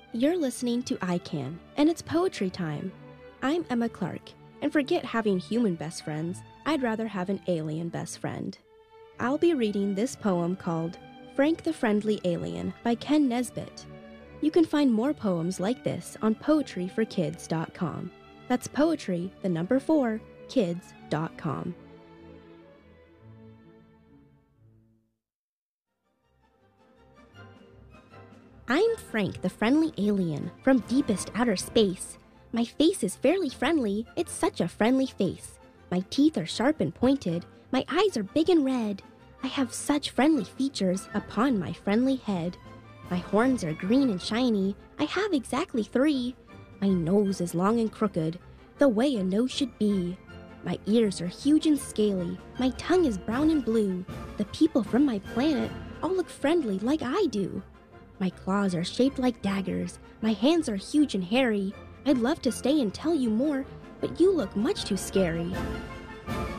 You're listening to I Can, and it's poetry time. I'm Emma Clark, and forget having human best friends, I'd rather have an alien best friend. I'll be reading this poem called Frank the Friendly Alien by Ken Nesbitt. You can find more poems like this on poetryforkids.com. That's poetry, the number 4, kids.com. I'm Frank the Friendly Alien from deepest outer space. My face is fairly friendly, it's such a friendly face. My teeth are sharp and pointed, my eyes are big and red. I have such friendly features upon my friendly head. My horns are green and shiny, I have exactly 3. My nose is long and crooked, the way a nose should be. My ears are huge and scaly, my tongue is brown and blue. The people from my planet all look friendly like I do. My claws are shaped like daggers, my hands are huge and hairy. I'd love to stay and tell you more, but you look much too scary.